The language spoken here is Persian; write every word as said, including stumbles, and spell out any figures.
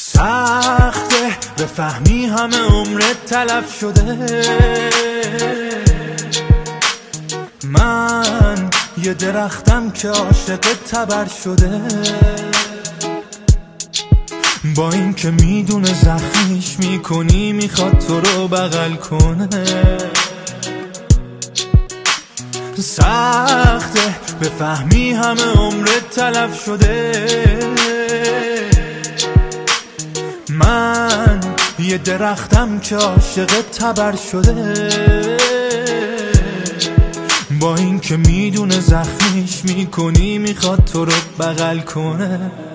سخته بفهمی همه عمرت تلف شده. من یه درختم که عاشق تبر شده، با این که میدونه زخمیش میکنی میخواد تو رو بغل کنه. سخته بفهمی همه عمرت تلف شده. من یه درختم که عاشق تبر شده، با این که میدونه زخمیش میکنی میخواد تو رو بغل کنه.